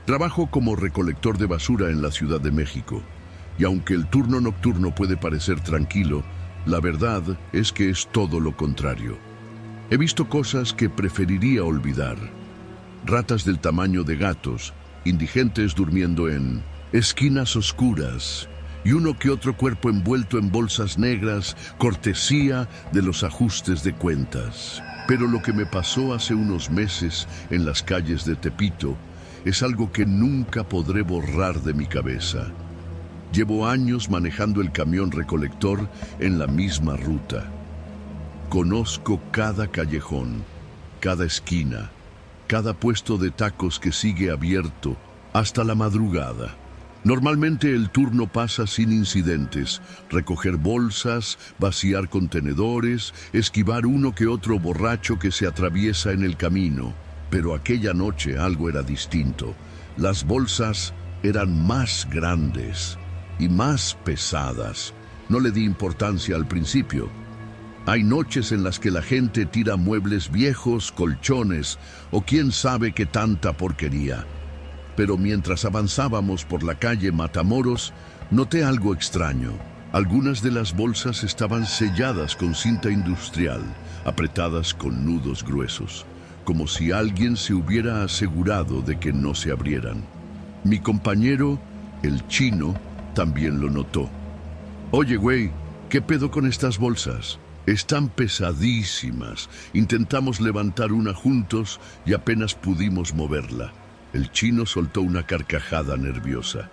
Trabajo como recolector de basura en la Ciudad de México, y aunque el turno nocturno puede parecer tranquilo, la verdad es que es todo lo contrario. He visto cosas que preferiría olvidar. Ratas del tamaño de gatos, indigentes durmiendo en esquinas oscuras, y uno que otro cuerpo envuelto en bolsas negras, cortesía de los ajustes de cuentas. Pero lo que me pasó hace unos meses en las calles de Tepito es algo que nunca podré borrar de mi cabeza. Llevo años manejando el camión recolector en la misma ruta. Conozco cada callejón, cada esquina, cada puesto de tacos que sigue abierto hasta la madrugada. Normalmente el turno pasa sin incidentes: recoger bolsas, vaciar contenedores, esquivar uno que otro borracho que se atraviesa en el camino. Pero aquella noche algo era distinto. Las bolsas eran más grandes y más pesadas. No le di importancia al principio. Hay noches en las que la gente tira muebles viejos, colchones o quién sabe qué tanta porquería. Pero mientras avanzábamos por la calle Matamoros, noté algo extraño. Algunas de las bolsas estaban selladas con cinta industrial, apretadas con nudos gruesos, como si alguien se hubiera asegurado de que no se abrieran. Mi compañero, el chino, también lo notó. Oye, güey, ¿qué pedo con estas bolsas? Están pesadísimas. Intentamos levantar una juntos y apenas pudimos moverla. El chino soltó una carcajada nerviosa.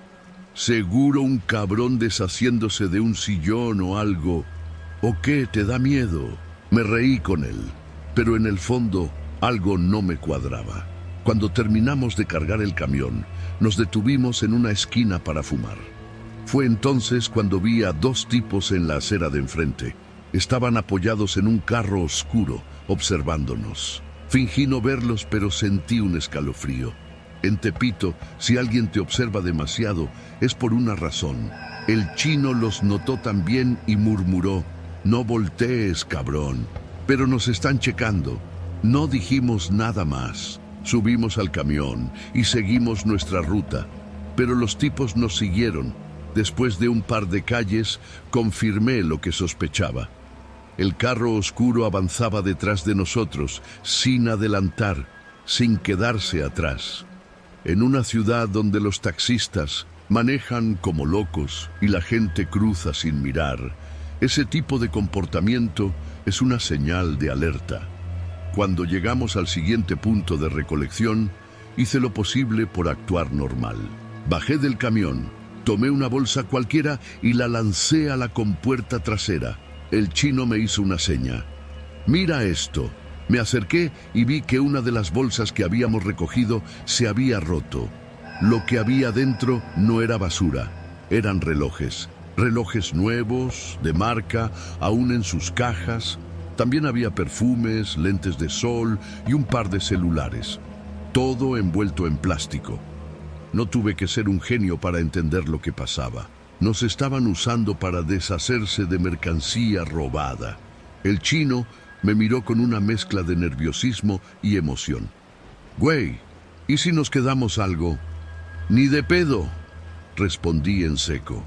Seguro un cabrón deshaciéndose de un sillón o algo. ¿O qué? ¿Te da miedo? Me reí con él, pero en el fondo algo no me cuadraba. Cuando terminamos de cargar el camión, nos detuvimos en una esquina para fumar. Fue entonces cuando vi a dos tipos en la acera de enfrente. Estaban apoyados en un carro oscuro, observándonos. Fingí no verlos, pero sentí un escalofrío. En Tepito, si alguien te observa demasiado, es por una razón. El chino los notó también y murmuró: «No voltees, cabrón». Pero nos están checando. No dijimos nada más. Subimos al camión y seguimos nuestra ruta. Pero los tipos nos siguieron. Después de un par de calles, confirmé lo que sospechaba. El carro oscuro avanzaba detrás de nosotros, sin adelantar, sin quedarse atrás. En una ciudad donde los taxistas manejan como locos y la gente cruza sin mirar, ese tipo de comportamiento es una señal de alerta. Cuando llegamos al siguiente punto de recolección, hice lo posible por actuar normal. Bajé del camión, tomé una bolsa cualquiera y la lancé a la compuerta trasera. El chino me hizo una seña. «Mira esto». Me acerqué y vi que una de las bolsas que habíamos recogido se había roto. Lo que había dentro no era basura, eran relojes. Relojes nuevos, de marca, aún en sus cajas. También había perfumes, lentes de sol y un par de celulares. Todo envuelto en plástico. No tuve que ser un genio para entender lo que pasaba. Nos estaban usando para deshacerse de mercancía robada. El chino me miró con una mezcla de nerviosismo y emoción. «Güey, ¿y si nos quedamos algo?» «Ni de pedo», respondí en seco.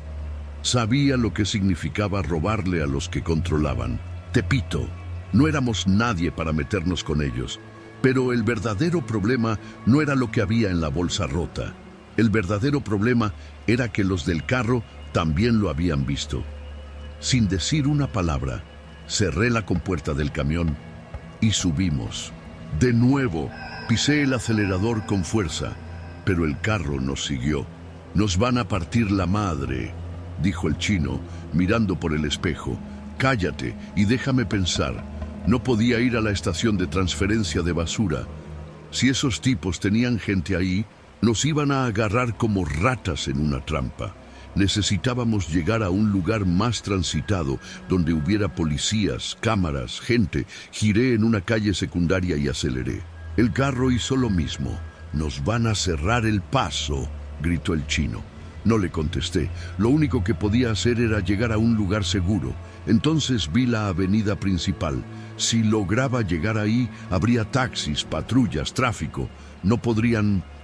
Sabía lo que significaba robarle a los que controlaban. Tepito, no éramos nadie para meternos con ellos. Pero el verdadero problema no era lo que había en la bolsa rota. El verdadero problema era que los del carro también lo habían visto. Sin decir una palabra, cerré la compuerta del camión y subimos. De nuevo, pisé el acelerador con fuerza, pero el carro nos siguió. «Nos van a partir la madre», dijo el chino, mirando por el espejo. «Cállate y déjame pensar. No podía ir a la estación de transferencia de basura. Si esos tipos tenían gente ahí, nos iban a agarrar como ratas en una trampa. Necesitábamos llegar a un lugar más transitado, donde hubiera policías, cámaras, gente. Giré en una calle secundaria y aceleré. El carro hizo lo mismo. «Nos van a cerrar el paso», gritó el chino. No le contesté. Lo único que podía hacer era llegar a un lugar seguro. Entonces vi la avenida principal. Si lograba llegar ahí, habría taxis, patrullas, tráfico. No podrían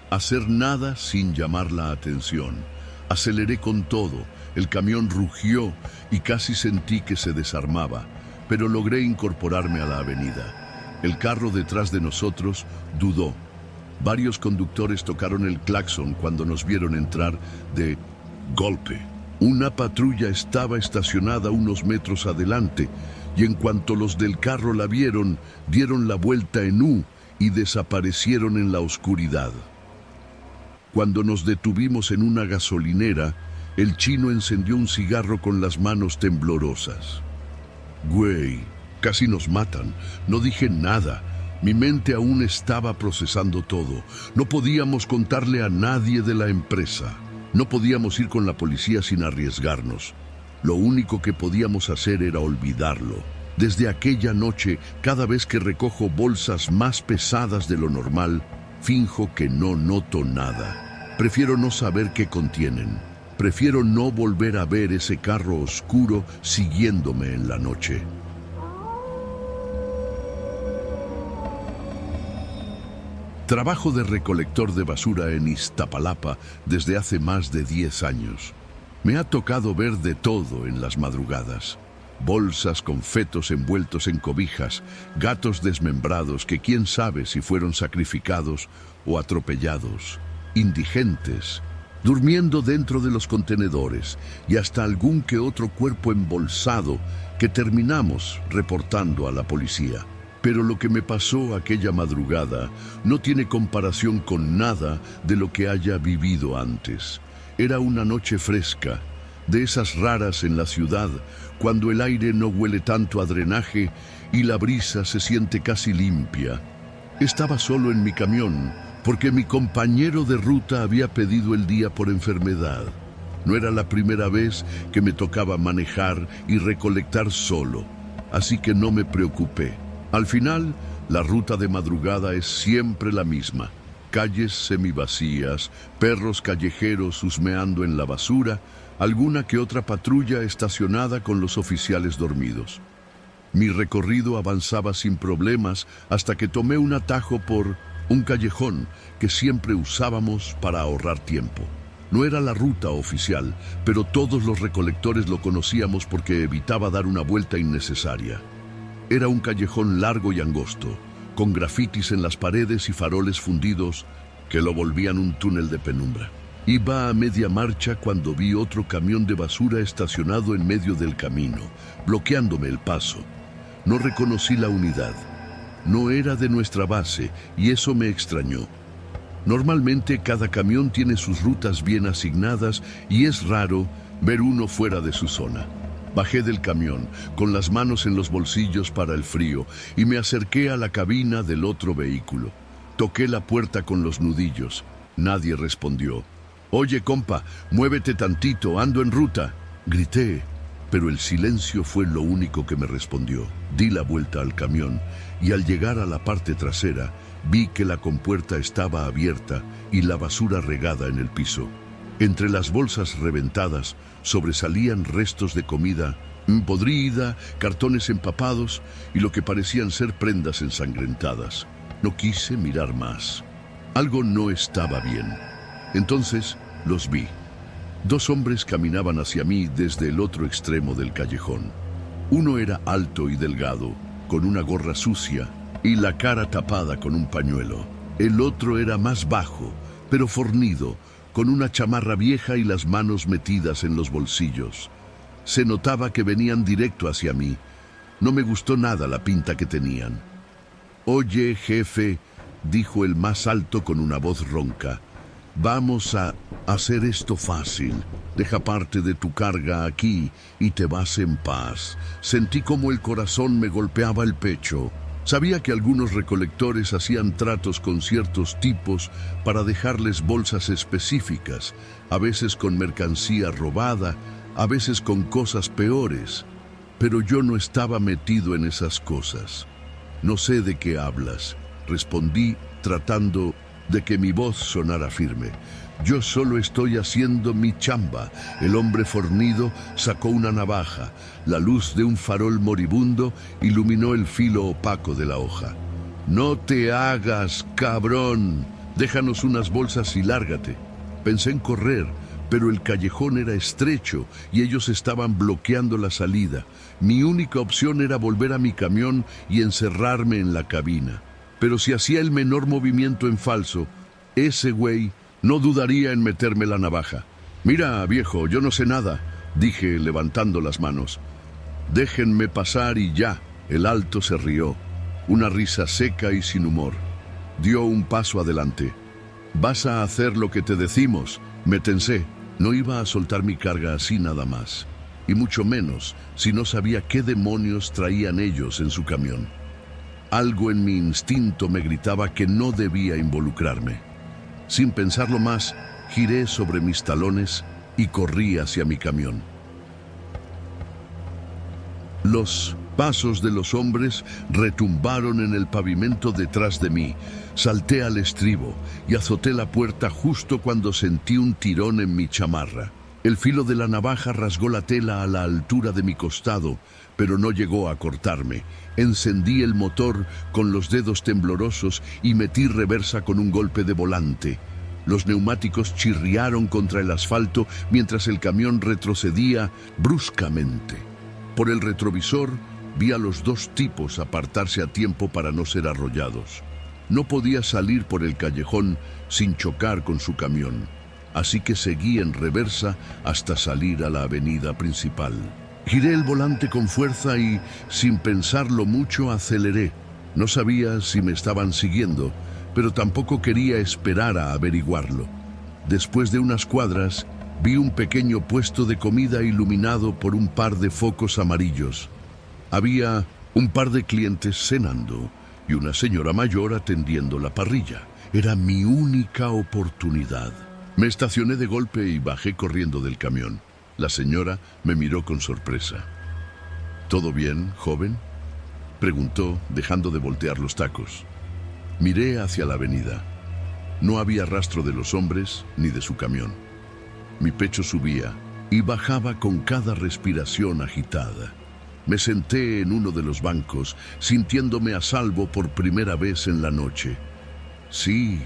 Hacer nada sin llamar la atención. Aceleré con todo, el camión rugió y casi sentí que se desarmaba, pero logré incorporarme a la avenida. El carro detrás de nosotros dudó. Varios conductores tocaron el claxon cuando nos vieron entrar de golpe. Una patrulla estaba estacionada unos metros adelante y en cuanto los del carro la vieron, dieron la vuelta en U y desaparecieron en la oscuridad. Cuando nos detuvimos en una gasolinera, el chino encendió un cigarro con las manos temblorosas. Güey, casi nos matan. No dije nada. Mi mente aún estaba procesando todo. No podíamos contarle a nadie de la empresa. No podíamos ir con la policía sin arriesgarnos. Lo único que podíamos hacer era olvidarlo. Desde aquella noche, cada vez que recojo bolsas más pesadas de lo normal, finjo que no noto nada. Prefiero no saber qué contienen. Prefiero no volver a ver ese carro oscuro siguiéndome en la noche. Trabajo de recolector de basura en Iztapalapa desde hace más de 10 años. Me ha tocado ver de todo en las madrugadas. Bolsas con fetos envueltos en cobijas, gatos desmembrados que quién sabe si fueron sacrificados o atropellados, indigentes, durmiendo dentro de los contenedores y hasta algún que otro cuerpo embolsado que terminamos reportando a la policía. Pero lo que me pasó aquella madrugada no tiene comparación con nada de lo que haya vivido antes. Era una noche fresca, de esas raras en la ciudad, cuando el aire no huele tanto a drenaje y la brisa se siente casi limpia. Estaba solo en mi camión, porque mi compañero de ruta había pedido el día por enfermedad. No era la primera vez que me tocaba manejar y recolectar solo, así que no me preocupé. Al final, la ruta de madrugada es siempre la misma. Calles semivacías, perros callejeros husmeando en la basura, alguna que otra patrulla estacionada con los oficiales dormidos. Mi recorrido avanzaba sin problemas hasta que tomé un atajo por un callejón que siempre usábamos para ahorrar tiempo. No era la ruta oficial, pero todos los recolectores lo conocíamos porque evitaba dar una vuelta innecesaria. Era un callejón largo y angosto, con grafitis en las paredes y faroles fundidos que lo volvían un túnel de penumbra. Iba a media marcha cuando vi otro camión de basura estacionado en medio del camino, bloqueándome el paso. No reconocí la unidad. No era de nuestra base y eso me extrañó. Normalmente cada camión tiene sus rutas bien asignadas y es raro ver uno fuera de su zona. Bajé del camión, con las manos en los bolsillos para el frío, y me acerqué a la cabina del otro vehículo. Toqué la puerta con los nudillos. Nadie respondió. «Oye, compa, muévete tantito, ando en ruta», grité, pero el silencio fue lo único que me respondió. Di la vuelta al camión, y al llegar a la parte trasera, vi que la compuerta estaba abierta y la basura regada en el piso. Entre las bolsas reventadas sobresalían restos de comida podrida, cartones empapados y lo que parecían ser prendas ensangrentadas. No quise mirar más. Algo no estaba bien. Entonces los vi. 2 hombres caminaban hacia mí desde el otro extremo del callejón. Uno era alto y delgado, con una gorra sucia y la cara tapada con un pañuelo. El otro era más bajo, pero fornido, con una chamarra vieja y las manos metidas en los bolsillos. Se notaba que venían directo hacia mí. No me gustó nada la pinta que tenían. «Oye, jefe», dijo el más alto con una voz ronca, «vamos a hacer esto fácil. Deja parte de tu carga aquí y te vas en paz». Sentí como el corazón me golpeaba el pecho. Sabía que algunos recolectores hacían tratos con ciertos tipos para dejarles bolsas específicas, a veces con mercancía robada, a veces con cosas peores. Pero yo no estaba metido en esas cosas. «No sé de qué hablas», respondí tratando de que mi voz sonara firme. «Yo solo estoy haciendo mi chamba». El hombre fornido sacó una navaja. La luz de un farol moribundo iluminó el filo opaco de la hoja. «No te hagas, cabrón», Déjanos unas bolsas y lárgate. Pensé en correr, pero el callejón era estrecho y ellos estaban bloqueando la salida. Mi única opción era volver a mi camión y encerrarme en la cabina. Pero si hacía el menor movimiento en falso, ese güey no dudaría en meterme la navaja. Mira, viejo, yo no sé nada, dije levantando las manos. Déjenme pasar y ya. El alto se rió, una risa seca y sin humor. Dio un paso adelante. Vas a hacer lo que te decimos, me tensé. No iba a soltar mi carga así nada más, y mucho menos si no sabía qué demonios traían ellos en su camión. Algo en mi instinto me gritaba que no debía involucrarme. Sin pensarlo más, giré sobre mis talones y corrí hacia mi camión. Los pasos de los hombres retumbaron en el pavimento detrás de mí. Salté al estribo y azoté la puerta justo cuando sentí un tirón en mi chamarra. El filo de la navaja rasgó la tela a la altura de mi costado, pero no llegó a cortarme. Encendí el motor con los dedos temblorosos y metí reversa con un golpe de volante. Los neumáticos chirriaron contra el asfalto mientras el camión retrocedía bruscamente. Por el retrovisor vi a los dos tipos apartarse a tiempo para no ser arrollados. No podía salir por el callejón sin chocar con su camión, así que seguí en reversa hasta salir a la avenida principal. Giré el volante con fuerza y, sin pensarlo mucho, aceleré. No sabía si me estaban siguiendo, pero tampoco quería esperar a averiguarlo. Después de unas cuadras, vi un pequeño puesto de comida iluminado por un par de focos amarillos. Había un par de clientes cenando y una señora mayor atendiendo la parrilla. Era mi única oportunidad. Me estacioné de golpe y bajé corriendo del camión. La señora me miró con sorpresa. ¿Todo bien, joven?, preguntó, dejando de voltear los tacos. Miré hacia la avenida. No había rastro de los hombres ni de su camión. Mi pecho subía y bajaba con cada respiración agitada. Me senté en uno de los bancos, sintiéndome a salvo por primera vez en la noche. Sí,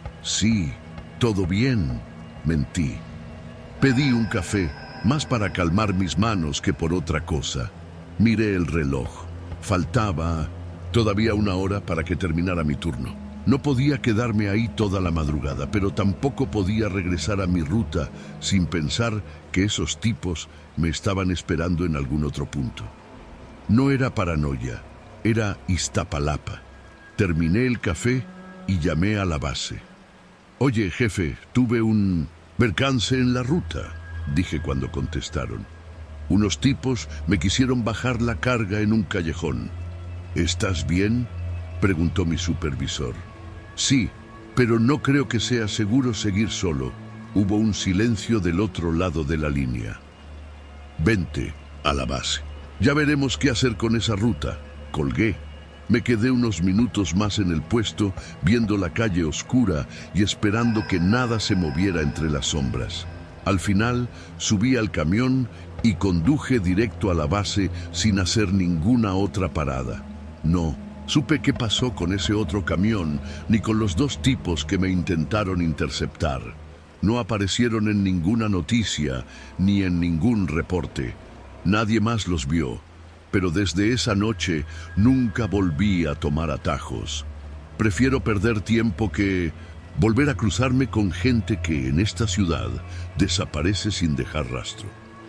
todo bien, mentí. Pedí un café, más para calmar mis manos que por otra cosa. Miré el reloj. Faltaba todavía una hora para que terminara mi turno. No podía quedarme ahí toda la madrugada, pero tampoco podía regresar a mi ruta sin pensar que esos tipos me estaban esperando en algún otro punto. No era paranoia, era Iztapalapa. Terminé el café y llamé a la base. Oye, jefe, tuve un percance en la ruta, dije cuando contestaron. Unos tipos me quisieron bajar la carga en un callejón. ¿Estás bien?, preguntó mi supervisor. Sí, pero no creo que sea seguro seguir solo. Hubo un silencio del otro lado de la línea. Vente a la base. Ya veremos qué hacer con esa ruta. Colgué. Me quedé unos minutos más en el puesto, viendo la calle oscura y esperando que nada se moviera entre las sombras. Al final, subí al camión y conduje directo a la base sin hacer ninguna otra parada. No supe qué pasó con ese otro camión, ni con los dos tipos que me intentaron interceptar. No aparecieron en ninguna noticia, ni en ningún reporte. Nadie más los vio, pero desde esa noche nunca volví a tomar atajos. Prefiero perder tiempo que volver a cruzarme con gente que en esta ciudad desaparece sin dejar rastro.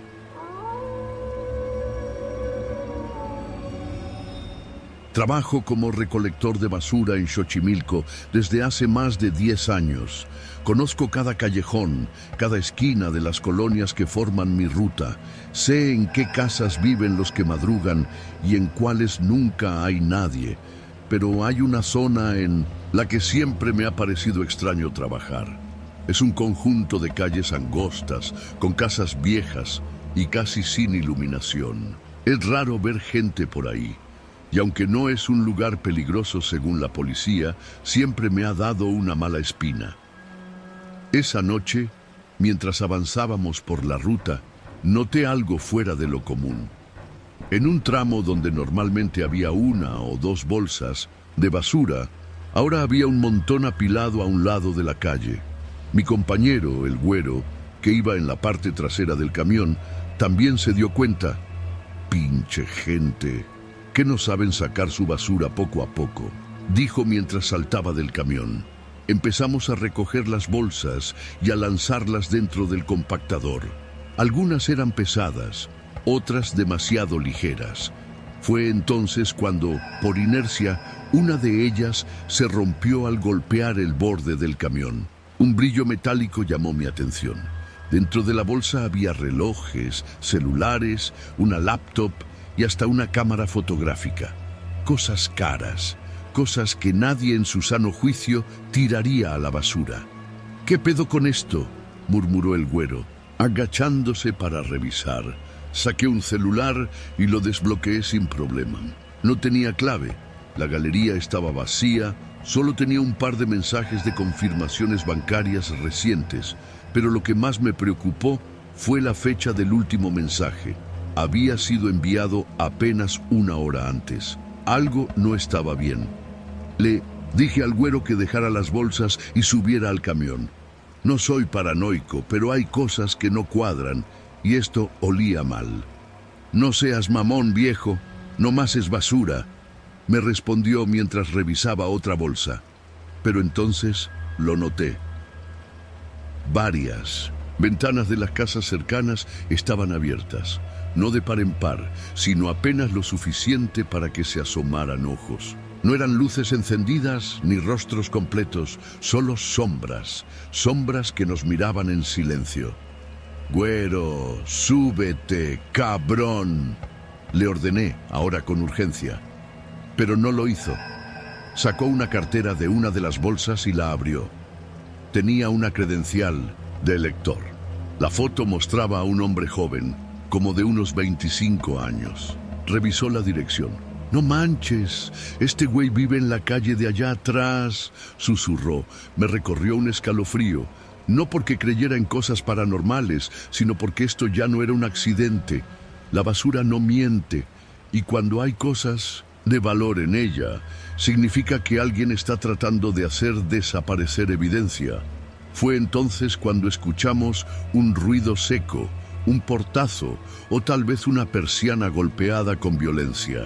Trabajo como recolector de basura en Xochimilco desde hace más de 10 años. Conozco cada callejón, cada esquina de las colonias que forman mi ruta. Sé en qué casas viven los que madrugan y en cuáles nunca hay nadie. Pero hay una zona en la que siempre me ha parecido extraño trabajar. Es un conjunto de calles angostas, con casas viejas y casi sin iluminación. Es raro ver gente por ahí. Y aunque no es un lugar peligroso según la policía, siempre me ha dado una mala espina. Esa noche, mientras avanzábamos por la ruta, noté algo fuera de lo común. En un tramo donde normalmente había una o dos bolsas de basura, Ahora había un montón apilado a un lado de la calle. Mi compañero, el güero, que iba en la parte trasera del camión, también se dio cuenta. Pinche gente, que no saben sacar su basura poco a poco, dijo mientras saltaba del camión. Empezamos a recoger las bolsas y a lanzarlas dentro del compactador. Algunas eran pesadas, otras demasiado ligeras. Fue entonces cuando, por inercia, una de ellas se rompió al golpear el borde del camión. Un brillo metálico llamó mi atención. Dentro de la bolsa había relojes, celulares, una laptop y hasta una cámara fotográfica. Cosas caras, cosas que nadie en su sano juicio tiraría a la basura. ¿Qué pedo con esto?, murmuró el güero, agachándose para revisar. Saqué un celular y lo desbloqueé sin problema. No tenía clave, la galería estaba vacía, solo tenía un par de mensajes de confirmaciones bancarias recientes, pero lo que más me preocupó fue la fecha del último mensaje. Había sido enviado apenas 1 hora antes. Algo no estaba bien. Le dije al güero que dejara las bolsas y subiera al camión. No soy paranoico, pero hay cosas que no cuadran y esto olía mal. No seas mamón, viejo, nomás es basura, me respondió mientras revisaba otra bolsa. Pero entonces lo noté. Varias ventanas de las casas cercanas estaban abiertas, no de par en par, sino apenas lo suficiente para que se asomaran ojos. No eran luces encendidas ni rostros completos, solo sombras, sombras que nos miraban en silencio. «Güero, súbete, cabrón», le ordené, ahora con urgencia. Pero no lo hizo. Sacó una cartera de una de las bolsas y la abrió. Tenía una credencial de elector. La foto mostraba a un hombre joven, como de unos 25 años. Revisó la dirección. «No manches, este güey vive en la calle de allá atrás», susurró. Me recorrió un escalofrío. No porque creyera en cosas paranormales, sino porque esto ya no era un accidente. La basura no miente, y cuando hay cosas de valor en ella, significa que alguien está tratando de hacer desaparecer evidencia. Fue entonces cuando escuchamos un ruido seco, un portazo o tal vez una persiana golpeada con violencia.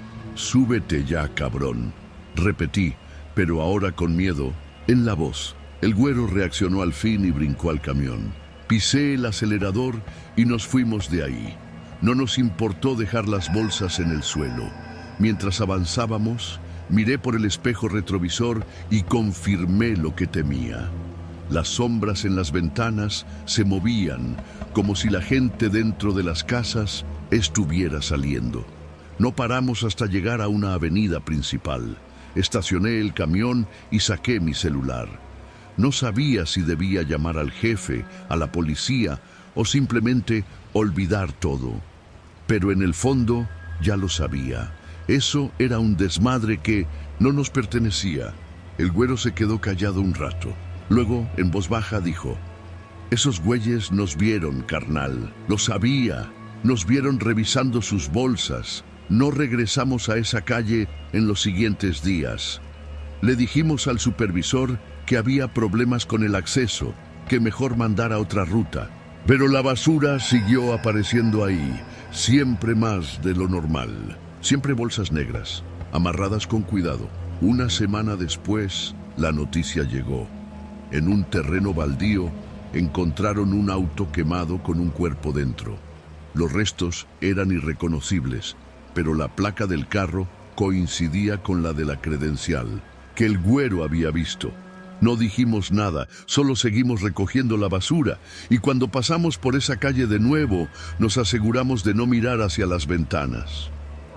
«Súbete ya, cabrón», repetí, pero ahora con miedo, en la voz. El güero reaccionó al fin y brincó al camión. Pisé el acelerador y nos fuimos de ahí. No nos importó dejar las bolsas en el suelo. Mientras avanzábamos, miré por el espejo retrovisor y confirmé lo que temía. Las sombras en las ventanas se movían, como si la gente dentro de las casas estuviera saliendo. No paramos hasta llegar a una avenida principal. Estacioné el camión y saqué mi celular. No sabía si debía llamar al jefe, a la policía o simplemente olvidar todo. Pero en el fondo ya lo sabía. Eso era un desmadre que no nos pertenecía. El güero se quedó callado un rato. Luego, en voz baja, dijo: «Esos güeyes nos vieron, carnal. Lo sabía. Nos vieron revisando sus bolsas. No regresamos a esa calle en los siguientes días. Le dijimos al supervisor que había problemas con el acceso, que mejor mandara otra ruta. Pero la basura siguió apareciendo ahí, siempre más de lo normal. Siempre bolsas negras, amarradas con cuidado. Una semana después, la noticia llegó. En un terreno baldío, encontraron un auto quemado con un cuerpo dentro. Los restos eran irreconocibles, pero la placa del carro coincidía con la de la credencial, que el güero había visto. No dijimos nada, solo seguimos recogiendo la basura, y cuando pasamos por esa calle de nuevo, nos aseguramos de no mirar hacia las ventanas.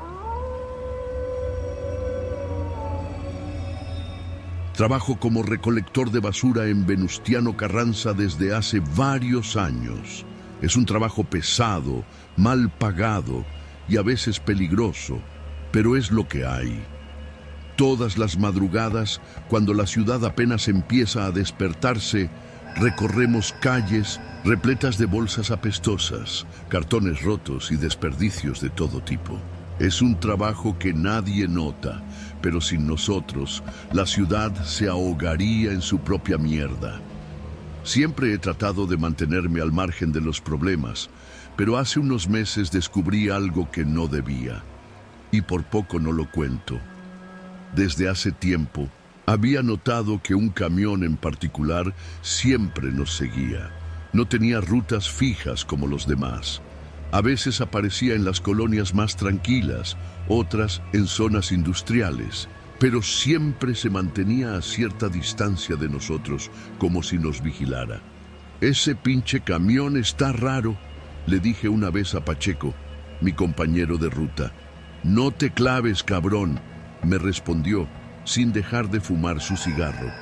Trabajo como recolector de basura en Venustiano Carranza desde hace varios años. Es un trabajo pesado, mal pagado y a veces peligroso, pero es lo que hay. Todas las madrugadas, cuando la ciudad apenas empieza a despertarse, recorremos calles repletas de bolsas apestosas, cartones rotos y desperdicios de todo tipo. Es un trabajo que nadie nota, pero sin nosotros, la ciudad se ahogaría en su propia mierda. Siempre he tratado de mantenerme al margen de los problemas, pero hace unos meses descubrí algo que no debía, y por poco no lo cuento. Desde hace tiempo, había notado que un camión en particular siempre nos seguía. No tenía rutas fijas como los demás. A veces aparecía en las colonias más tranquilas, otras en zonas industriales, pero siempre se mantenía a cierta distancia de nosotros, como si nos vigilara. «Ese pinche camión está raro», le dije una vez a Pacheco, mi compañero de ruta. «No te claves, cabrón», me respondió, sin dejar de fumar su cigarro.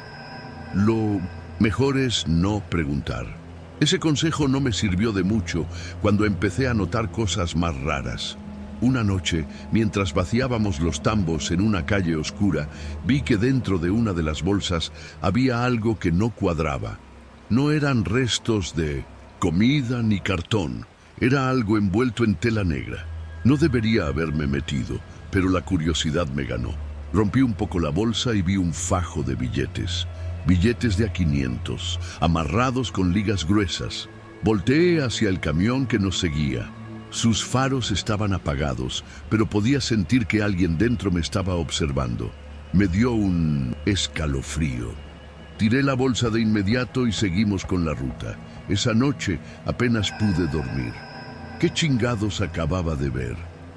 Lo mejor es no preguntar. Ese consejo no me sirvió de mucho cuando empecé a notar cosas más raras. Una noche, mientras vaciábamos los tambos en una calle oscura, vi que dentro de una de las bolsas había algo que no cuadraba. No eran restos de comida ni cartón, era algo envuelto en tela negra. No debería haberme metido, pero la curiosidad me ganó. Rompí un poco la bolsa y vi un fajo de billetes. Billetes de a 500, amarrados con ligas gruesas. Volteé hacia el camión que nos seguía. Sus faros estaban apagados, pero podía sentir que alguien dentro me estaba observando. Me dio un escalofrío. Tiré la bolsa de inmediato y seguimos con la ruta. Esa noche apenas pude dormir. ¿Qué chingados acababa de ver?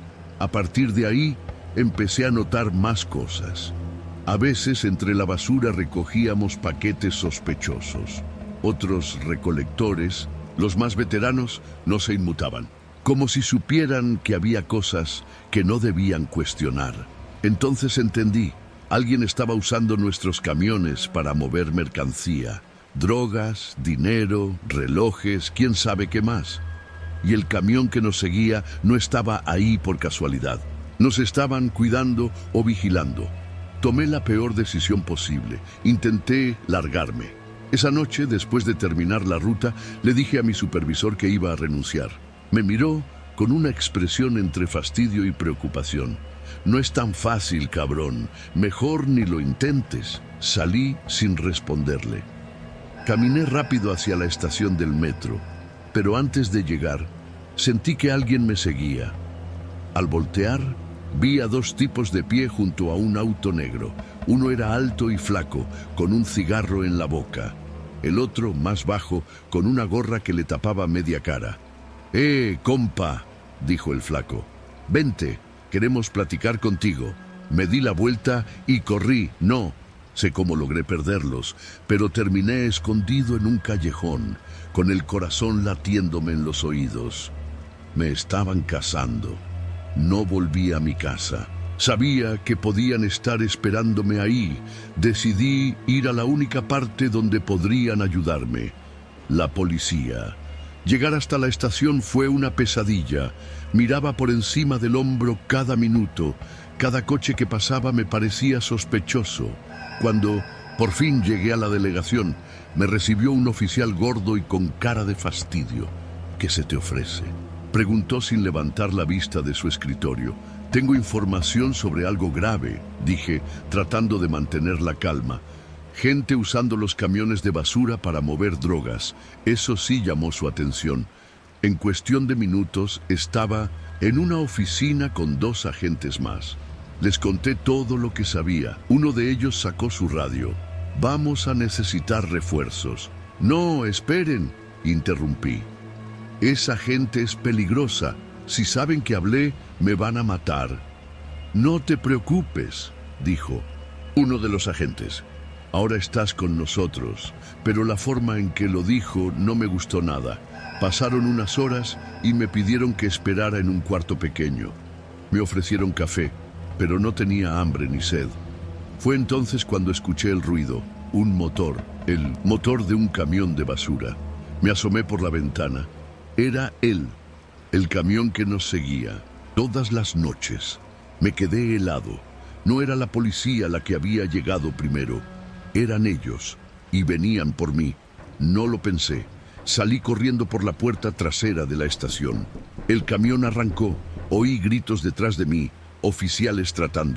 A partir de ahí, empecé a notar más cosas. A veces entre la basura recogíamos paquetes sospechosos. Otros recolectores, los más veteranos, no se inmutaban, como si supieran que había cosas que no debían cuestionar. Entonces entendí, alguien estaba usando nuestros camiones para mover mercancía, drogas, dinero, relojes, quién sabe qué más. Y el camión que nos seguía no estaba ahí por casualidad. Nos estaban cuidando o vigilando. Tomé la peor decisión posible. Intenté largarme. Esa noche, después de terminar la ruta, le dije a mi supervisor que iba a renunciar. Me miró con una expresión entre fastidio y preocupación. «No es tan fácil, cabrón. Mejor ni lo intentes». Salí sin responderle. Caminé rápido hacia la estación del metro, pero antes de llegar, sentí que alguien me seguía. Al voltear, vi a dos tipos de pie junto a un auto negro. Uno era alto y flaco, con un cigarro en la boca. El otro, más bajo, con una gorra que le tapaba media cara. Compa», dijo el flaco. «Vente, queremos platicar contigo». Me di la vuelta y corrí. No sé cómo logré perderlos, pero terminé escondido en un callejón, con el corazón latiéndome en los oídos. Me estaban cazando. No volví a mi casa. Sabía que podían estar esperándome ahí. Decidí ir a la única parte donde podrían ayudarme: la policía. Llegar hasta la estación fue una pesadilla. Miraba por encima del hombro cada minuto. Cada coche que pasaba me parecía sospechoso. Cuando por fin llegué a la delegación, me recibió un oficial gordo y con cara de fastidio. «¿Qué se te ofrece?», preguntó sin levantar la vista de su escritorio. «Tengo información sobre algo grave», dije, tratando de mantener la calma. Gente usando los camiones de basura para mover drogas. Eso sí llamó su atención. En cuestión de minutos estaba en una oficina con 2 agentes más. Les conté todo lo que sabía. Uno de ellos sacó su radio. «Vamos a necesitar refuerzos». «No, esperen», interrumpí. «Esa gente es peligrosa. Si saben que hablé, me van a matar». «No te preocupes», dijo uno de los agentes. «Ahora estás con nosotros», pero la forma en que lo dijo no me gustó nada. Pasaron unas horas y me pidieron que esperara en un cuarto pequeño. Me ofrecieron café, pero no tenía hambre ni sed. Fue entonces cuando escuché el ruido, un motor, el motor de un camión de basura. Me asomé por la ventana. Era él, el camión que nos seguía, todas las noches. Me quedé helado. No era la policía la que había llegado primero. Eran ellos, y venían por mí. No lo pensé. Salí corriendo por la puerta trasera de la estación. El camión arrancó. Oí gritos detrás de mí, oficiales tratando.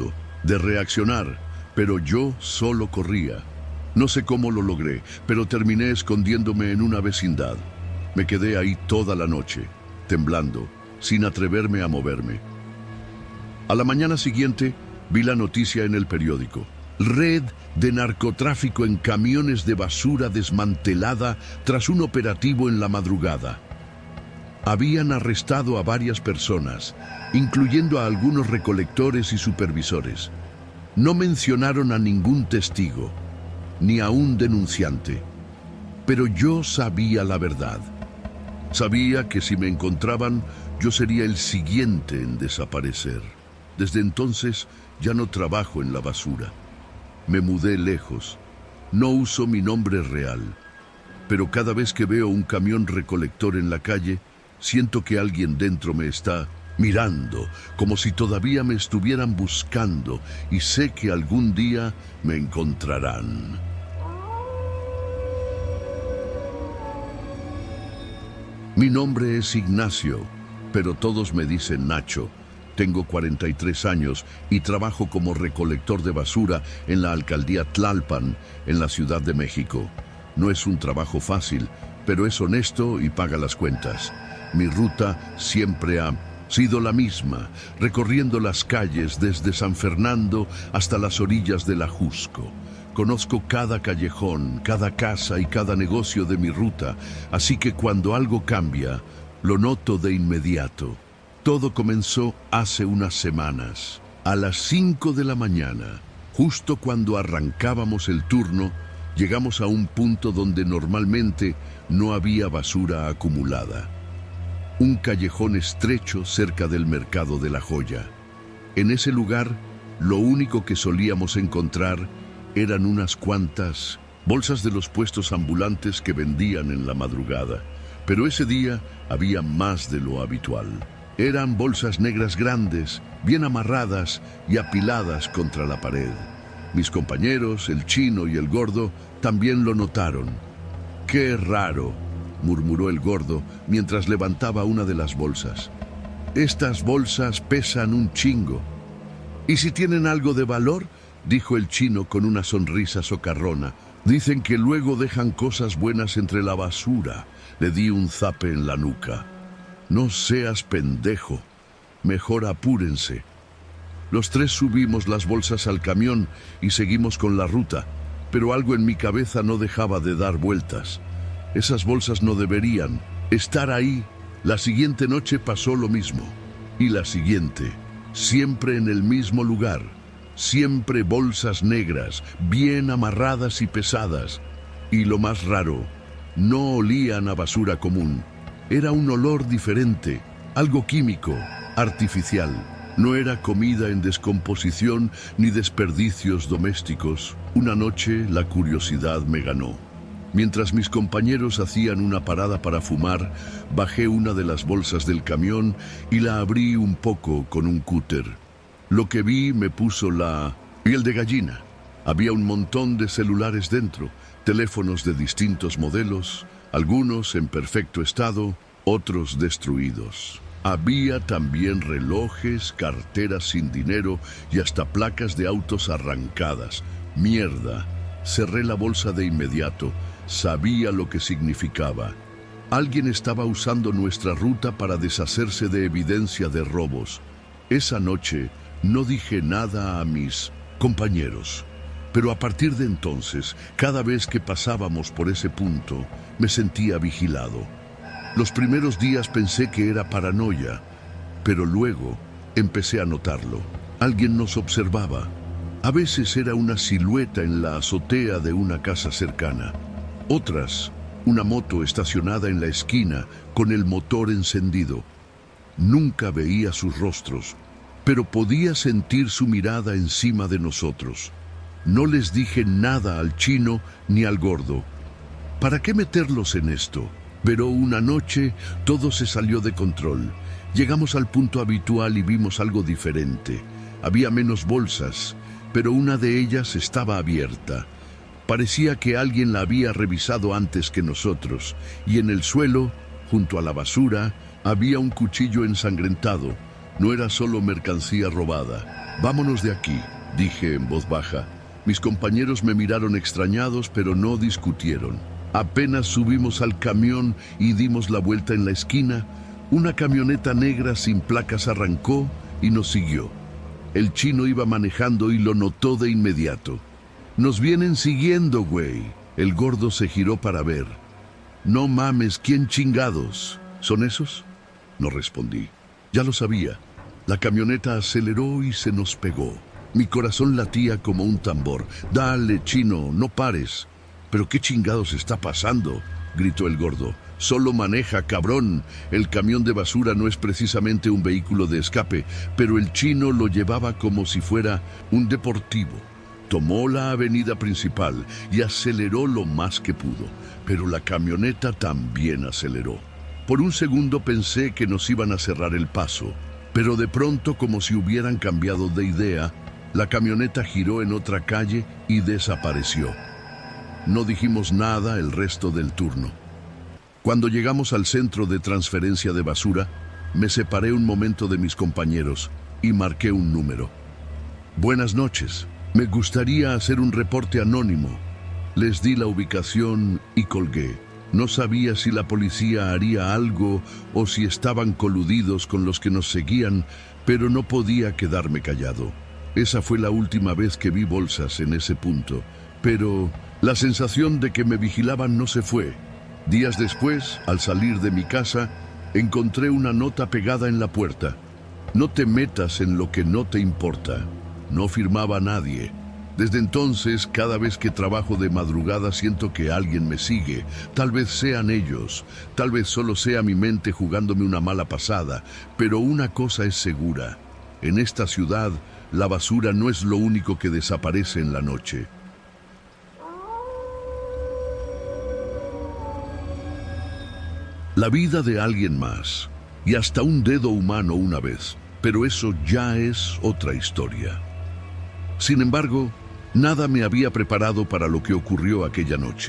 de reaccionar, pero yo solo corría. No sé cómo lo logré, pero terminé escondiéndome en una vecindad. Me quedé ahí toda la noche, temblando, sin atreverme a moverme. A la mañana siguiente, vi la noticia en el periódico. Red de narcotráfico en camiones de basura desmantelada tras un operativo en la madrugada. Habían arrestado a varias personas, incluyendo a algunos recolectores y supervisores. No mencionaron a ningún testigo, ni a un denunciante. Pero yo sabía la verdad. Sabía que si me encontraban, yo sería el siguiente en desaparecer. Desde entonces ya no trabajo en la basura. Me mudé lejos. No uso mi nombre real. Pero cada vez que veo un camión recolector en la calle, siento que alguien dentro me está mirando, como si todavía me estuvieran buscando, y sé que algún día me encontrarán. Mi nombre es Ignacio, pero todos me dicen Nacho. Tengo 43 años y trabajo como recolector de basura en la alcaldía Tlalpan, en la Ciudad de México. No es un trabajo fácil, pero es honesto y paga las cuentas. Mi ruta siempre ha sido la misma, recorriendo las calles desde San Fernando hasta las orillas del Ajusco. Conozco cada callejón, cada casa y cada negocio de mi ruta, así que cuando algo cambia, lo noto de inmediato. Todo comenzó hace unas semanas. A las 5 de la mañana, justo cuando arrancábamos el turno, llegamos a un punto donde normalmente no había basura acumulada. Un callejón estrecho cerca del mercado de La Joya. En ese lugar, lo único que solíamos encontrar eran unas cuantas bolsas de los puestos ambulantes que vendían en la madrugada. Pero ese día había más de lo habitual. Eran bolsas negras grandes, bien amarradas y apiladas contra la pared. Mis compañeros, el chino y el gordo, también lo notaron. ¡Qué raro!, murmuró el gordo mientras levantaba una de las bolsas. Estas bolsas pesan un chingo. ¿Y si tienen algo de valor?, dijo el chino con una sonrisa socarrona. Dicen que luego dejan cosas buenas entre la basura. Le di un zape en la nuca. No seas pendejo. Mejor apúrense. Los tres subimos las bolsas al camión y seguimos con la ruta, pero algo en mi cabeza no dejaba de dar vueltas. Esas bolsas no deberían estar ahí. La siguiente noche pasó lo mismo. Y la siguiente, siempre en el mismo lugar. Siempre bolsas negras, bien amarradas y pesadas. Y lo más raro, no olían a basura común. Era un olor diferente, algo químico, artificial. No era comida en descomposición ni desperdicios domésticos. Una noche la curiosidad me ganó. Mientras mis compañeros hacían una parada para fumar, bajé una de las bolsas del camión y la abrí un poco con un cúter. Lo que vi me puso la piel de gallina. Había un montón de celulares dentro, teléfonos de distintos modelos, algunos en perfecto estado, otros destruidos. Había también relojes, carteras sin dinero y hasta placas de autos arrancadas. Mierda. Cerré la bolsa de inmediato. Sabía lo que significaba. Alguien estaba usando nuestra ruta para deshacerse de evidencia de robos. Esa noche no dije nada a mis compañeros. Pero a partir de entonces, cada vez que pasábamos por ese punto, me sentía vigilado. Los primeros días pensé que era paranoia, pero luego empecé a notarlo. Alguien nos observaba. A veces era una silueta en la azotea de una casa cercana. Otras, una moto estacionada en la esquina con el motor encendido. Nunca veía sus rostros, pero podía sentir su mirada encima de nosotros. No les dije nada al chino ni al gordo. ¿Para qué meterlos en esto? Pero una noche todo se salió de control. Llegamos al punto habitual y vimos algo diferente. Había menos bolsas, pero una de ellas estaba abierta. Parecía que alguien la había revisado antes que nosotros, y en el suelo, junto a la basura, había un cuchillo ensangrentado. No era solo mercancía robada. «Vámonos de aquí», dije en voz baja. Mis compañeros me miraron extrañados, pero no discutieron. Apenas subimos al camión y dimos la vuelta en la esquina, una camioneta negra sin placas arrancó y nos siguió. El chino iba manejando y lo notó de inmediato. «Nos vienen siguiendo, güey». El gordo se giró para ver. «No mames, ¿quién chingados? ¿Son esos?». No respondí. Ya lo sabía. La camioneta aceleró y se nos pegó. Mi corazón latía como un tambor. «Dale, chino, no pares». «¿Pero qué chingados está pasando?», gritó el gordo. «Solo maneja, cabrón. El camión de basura no es precisamente un vehículo de escape, pero el chino lo llevaba como si fuera un deportivo». Tomó la avenida principal y aceleró lo más que pudo, pero la camioneta también aceleró. Por un segundo pensé que nos iban a cerrar el paso, pero de pronto, como si hubieran cambiado de idea, la camioneta giró en otra calle y desapareció. No dijimos nada el resto del turno. Cuando llegamos al centro de transferencia de basura, me separé un momento de mis compañeros y marqué un número. «Buenas noches. Me gustaría hacer un reporte anónimo». Les di la ubicación y colgué. No sabía si la policía haría algo o si estaban coludidos con los que nos seguían, pero no podía quedarme callado. Esa fue la última vez que vi bolsas en ese punto, pero la sensación de que me vigilaban no se fue. Días después, al salir de mi casa, encontré una nota pegada en la puerta. «No te metas en lo que no te importa». No firmaba nadie. Desde entonces, cada vez que trabajo de madrugada siento que alguien me sigue. Tal vez sean ellos, tal vez solo sea mi mente jugándome una mala pasada, pero una cosa es segura. En esta ciudad, la basura no es lo único que desaparece en la noche. La vida de alguien más, y hasta un dedo humano una vez, pero eso ya es otra historia. Sin embargo, nada me había preparado para lo que ocurrió aquella noche.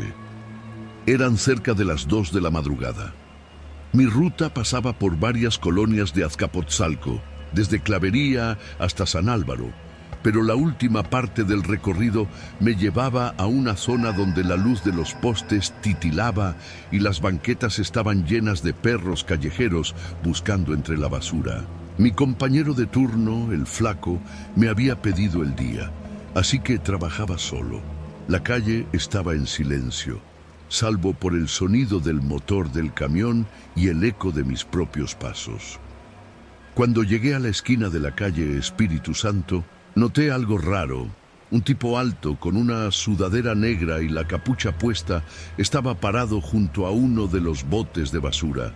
Eran cerca de las 2 de la madrugada. Mi ruta pasaba por varias colonias de Azcapotzalco, desde Clavería hasta San Álvaro, pero la última parte del recorrido me llevaba a una zona donde la luz de los postes titilaba y las banquetas estaban llenas de perros callejeros buscando entre la basura. Mi compañero de turno, el flaco, me había pedido el día, así que trabajaba solo. La calle estaba en silencio, salvo por el sonido del motor del camión y el eco de mis propios pasos. Cuando llegué a la esquina de la calle Espíritu Santo, noté algo raro. Un tipo alto, con una sudadera negra y la capucha puesta, estaba parado junto a uno de los botes de basura.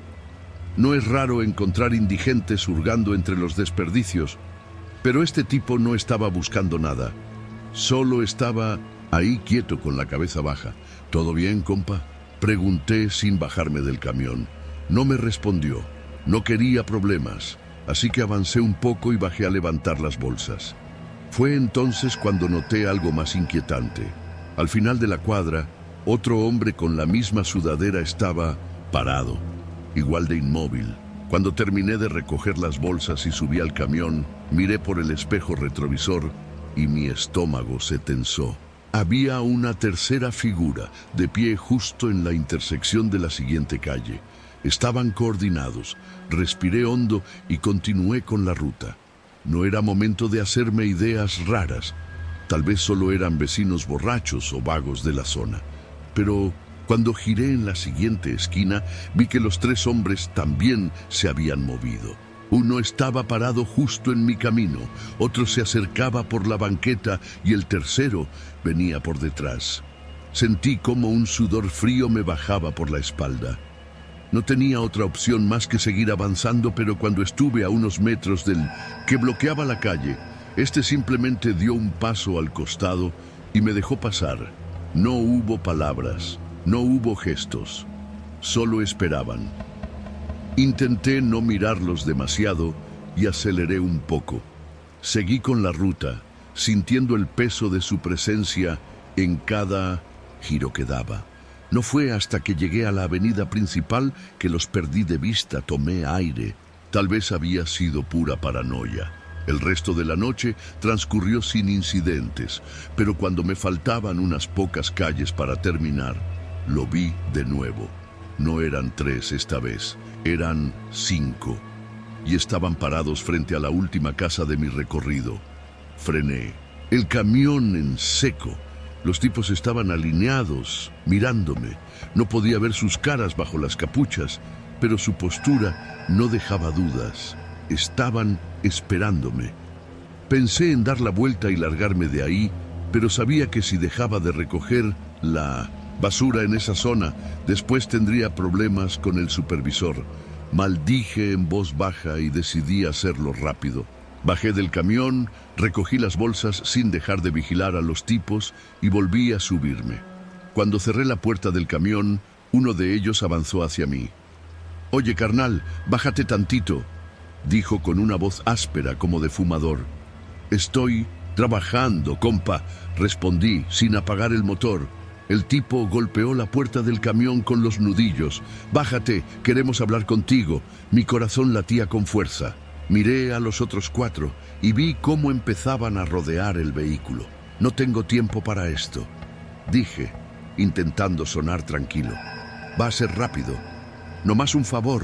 No es raro encontrar indigentes hurgando entre los desperdicios, pero este tipo no estaba buscando nada. Solo estaba ahí quieto con la cabeza baja. «¿Todo bien, compa?», pregunté sin bajarme del camión. No me respondió. No quería problemas, así que avancé un poco y bajé a levantar las bolsas. Fue entonces cuando noté algo más inquietante. Al final de la cuadra, otro hombre con la misma sudadera estaba parado, igual de inmóvil. Cuando terminé de recoger las bolsas y subí al camión, miré por el espejo retrovisor y mi estómago se tensó. Había una tercera figura, de pie justo en la intersección de la siguiente calle. Estaban coordinados. Respiré hondo y continué con la ruta. No era momento de hacerme ideas raras. Tal vez solo eran vecinos borrachos o vagos de la zona. Pero cuando giré en la siguiente esquina, vi que los 3 hombres también se habían movido. Uno estaba parado justo en mi camino, otro se acercaba por la banqueta y el tercero venía por detrás. Sentí como un sudor frío me bajaba por la espalda. No tenía otra opción más que seguir avanzando, pero cuando estuve a unos metros del que bloqueaba la calle, este simplemente dio un paso al costado y me dejó pasar. No hubo palabras, no hubo gestos, solo esperaban. Intenté no mirarlos demasiado y aceleré un poco. Seguí con la ruta, sintiendo el peso de su presencia en cada giro que daba. No fue hasta que llegué a la avenida principal que los perdí de vista, tomé aire. Tal vez había sido pura paranoia. El resto de la noche transcurrió sin incidentes, pero cuando me faltaban unas pocas calles para terminar, lo vi de nuevo. No eran 3 esta vez, eran 5, y estaban parados frente a la última casa de mi recorrido. Frené. El camión en seco. Los tipos estaban alineados, mirándome. No podía ver sus caras bajo las capuchas, pero su postura no dejaba dudas. Estaban esperándome. Pensé en dar la vuelta y largarme de ahí, pero sabía que si dejaba de recoger la basura en esa zona, después tendría problemas con el supervisor. Maldije en voz baja y decidí hacerlo rápido. Bajé del camión, recogí las bolsas sin dejar de vigilar a los tipos y volví a subirme. Cuando cerré la puerta del camión, uno de ellos avanzó hacia mí. «Oye, carnal, bájate tantito», dijo con una voz áspera como de fumador. «Estoy trabajando, compa», respondí sin apagar el motor. El tipo golpeó la puerta del camión con los nudillos. «Bájate, queremos hablar contigo». Mi corazón latía con fuerza. Miré a los otros 4 y vi cómo empezaban a rodear el vehículo. «No tengo tiempo para esto», dije, intentando sonar tranquilo. «Va a ser rápido. Nomás un favor».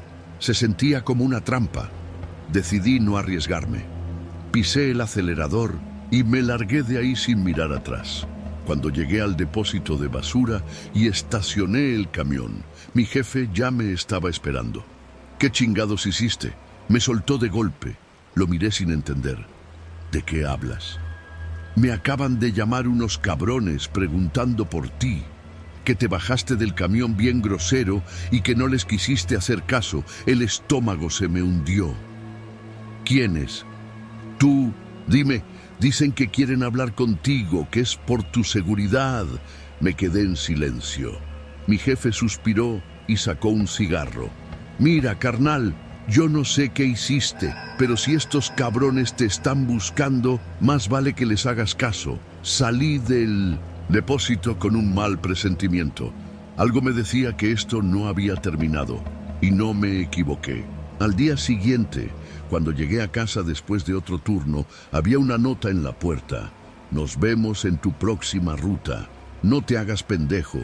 Se sentía como una trampa. Decidí no arriesgarme. Pisé el acelerador y me largué de ahí sin mirar atrás. Cuando llegué al depósito de basura y estacioné el camión, mi jefe ya me estaba esperando. «¿Qué chingados hiciste?», me soltó de golpe. Lo miré sin entender. «¿De qué hablas?». «Me acaban de llamar unos cabrones preguntando por ti, que te bajaste del camión bien grosero y que no les quisiste hacer caso. El estómago se me hundió». «¿Quiénes?». «Tú, dime, dicen que quieren hablar contigo, que es por tu seguridad». Me quedé en silencio. Mi jefe suspiró y sacó un cigarro. «Mira, carnal, yo no sé qué hiciste, pero si estos cabrones te están buscando, más vale que les hagas caso». Salí del depósito con un mal presentimiento. Algo me decía que esto no había terminado, y no me equivoqué. Al día siguiente, cuando llegué a casa después de otro turno, había una nota en la puerta. «Nos vemos en tu próxima ruta. No te hagas pendejo».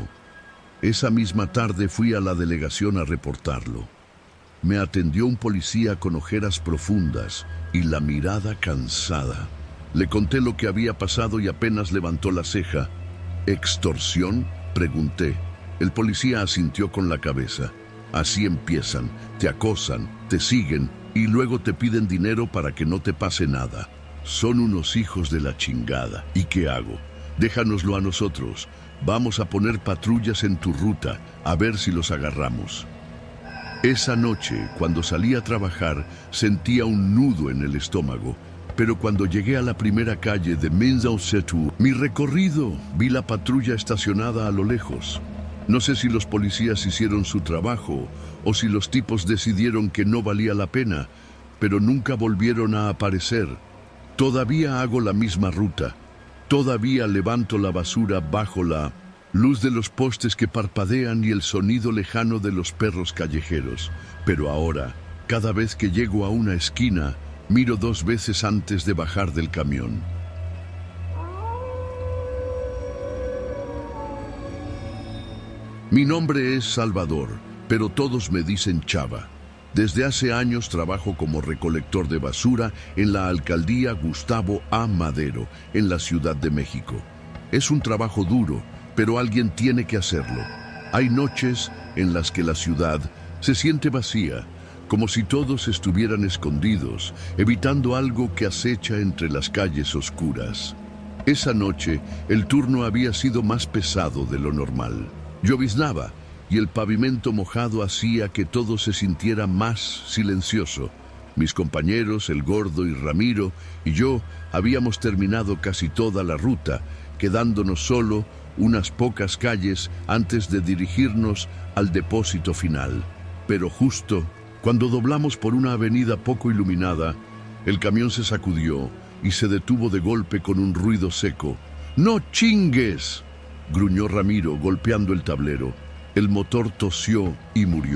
Esa misma tarde fui a la delegación a reportarlo. Me atendió un policía con ojeras profundas y la mirada cansada. Le conté lo que había pasado y apenas levantó la ceja. «¿Extorsión?», pregunté. El policía asintió con la cabeza. «Así empiezan, te acosan, te siguen y luego te piden dinero para que no te pase nada. Son unos hijos de la chingada. ¿Y qué hago? Déjanoslo a nosotros. Vamos a poner patrullas en tu ruta, a ver si los agarramos». Esa noche, cuando salí a trabajar, sentía un nudo en el estómago, pero cuando llegué a la primera calle de Minzhou-Setu, mi recorrido, vi la patrulla estacionada a lo lejos. No sé si los policías hicieron su trabajo o si los tipos decidieron que no valía la pena, pero nunca volvieron a aparecer. Todavía hago la misma ruta. Todavía levanto la basura bajo la luz de los postes que parpadean y el sonido lejano de los perros callejeros. Pero ahora, cada vez que llego a una esquina, miro 2 veces antes de bajar del camión. Mi nombre es Salvador, pero todos me dicen Chava. Desde hace años trabajo como recolector de basura en la alcaldía Gustavo A. Madero, en la Ciudad de México. Es un trabajo duro, pero alguien tiene que hacerlo. Hay noches en las que la ciudad se siente vacía, como si todos estuvieran escondidos, evitando algo que acecha entre las calles oscuras. Esa noche, el turno había sido más pesado de lo normal. Lloviznaba y el pavimento mojado hacía que todo se sintiera más silencioso. Mis compañeros, el Gordo y Ramiro, y yo habíamos terminado casi toda la ruta, quedándonos solo unas pocas calles antes de dirigirnos al depósito final. Pero justo cuando doblamos por una avenida poco iluminada, el camión se sacudió y se detuvo de golpe con un ruido seco. «¡No chingues!», gruñó Ramiro golpeando el tablero. El motor tosió y murió.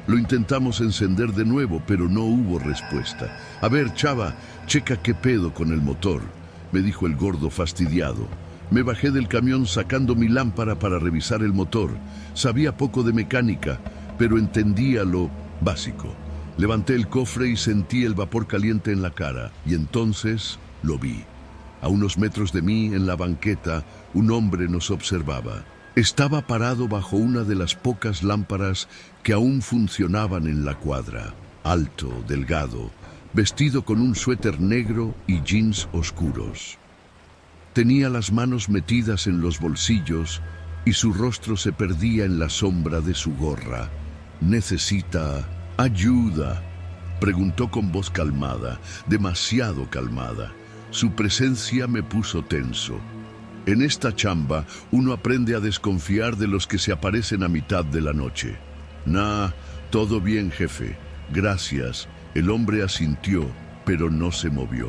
Lo intentamos encender de nuevo, pero no hubo respuesta. A ver, chava, checa qué pedo con el motor, me dijo el gordo fastidiado. Me bajé del camión sacando mi lámpara para revisar el motor. Sabía poco de mecánica, pero entendía lo básico. Levanté el cofre y sentí el vapor caliente en la cara, y entonces lo vi. A unos metros de mí, en la banqueta, un hombre nos observaba. Estaba parado bajo una de las pocas lámparas que aún funcionaban en la cuadra. Alto, delgado, vestido con un suéter negro y jeans oscuros. Tenía las manos metidas en los bolsillos y su rostro se perdía en la sombra de su gorra. ¿Necesita ayuda?, preguntó con voz calmada, demasiado calmada. Su presencia me puso tenso. En esta chamba, uno aprende a desconfiar de los que se aparecen a mitad de la noche. Nah, todo bien, jefe. Gracias. El hombre asintió, pero no se movió.